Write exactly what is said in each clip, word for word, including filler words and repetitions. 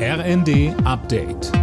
R N D Update.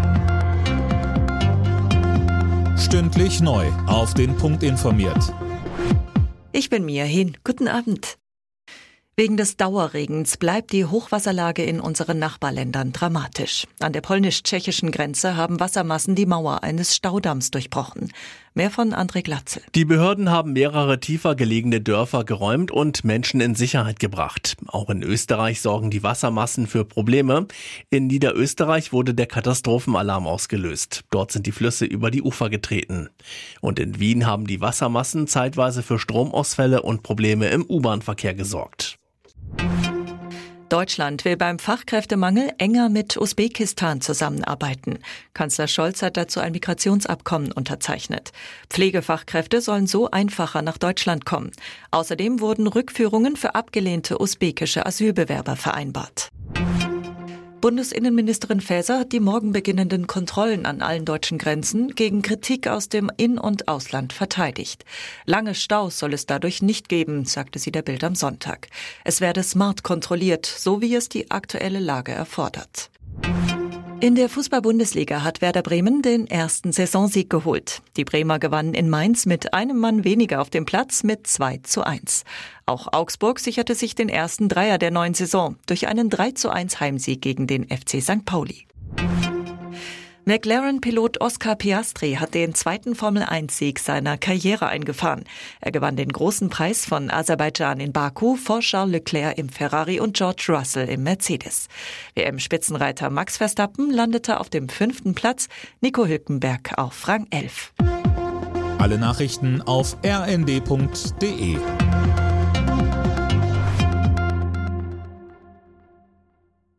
Stündlich neu auf den Punkt informiert. Ich bin Mia Hin. Guten Abend. Wegen des Dauerregens bleibt die Hochwasserlage in unseren Nachbarländern dramatisch. An der polnisch-tschechischen Grenze haben Wassermassen die Mauer eines Staudamms durchbrochen. Mehr von André Glatzel. Die Behörden haben mehrere tiefer gelegene Dörfer geräumt und Menschen in Sicherheit gebracht. Auch in Österreich sorgen die Wassermassen für Probleme. In Niederösterreich wurde der Katastrophenalarm ausgelöst. Dort sind die Flüsse über die Ufer getreten. Und in Wien haben die Wassermassen zeitweise für Stromausfälle und Probleme im U-Bahn-Verkehr gesorgt. Deutschland will beim Fachkräftemangel enger mit Usbekistan zusammenarbeiten. Kanzler Scholz hat dazu ein Migrationsabkommen unterzeichnet. Pflegefachkräfte sollen so einfacher nach Deutschland kommen. Außerdem wurden Rückführungen für abgelehnte usbekische Asylbewerber vereinbart. Bundesinnenministerin Faeser hat die morgen beginnenden Kontrollen an allen deutschen Grenzen gegen Kritik aus dem In- und Ausland verteidigt. Lange Staus soll es dadurch nicht geben, sagte sie der Bild am Sonntag. Es werde smart kontrolliert, so wie es die aktuelle Lage erfordert. In der Fußball-Bundesliga hat Werder Bremen den ersten Saisonsieg geholt. Die Bremer gewannen in Mainz mit einem Mann weniger auf dem Platz mit zwei zu eins. Auch Augsburg sicherte sich den ersten Dreier der neuen Saison durch einen drei zu eins Heimsieg gegen den F C Sankt Pauli. McLaren-Pilot Oscar Piastri hat den zweiten Formel eins Sieg seiner Karriere eingefahren. Er gewann den großen Preis von Aserbaidschan in Baku vor Charles Leclerc im Ferrari und George Russell im Mercedes. W M-Spitzenreiter Max Verstappen landete auf dem fünften Platz, Nico Hülkenberg auf Rang elf. Alle Nachrichten auf r n d punkt d e.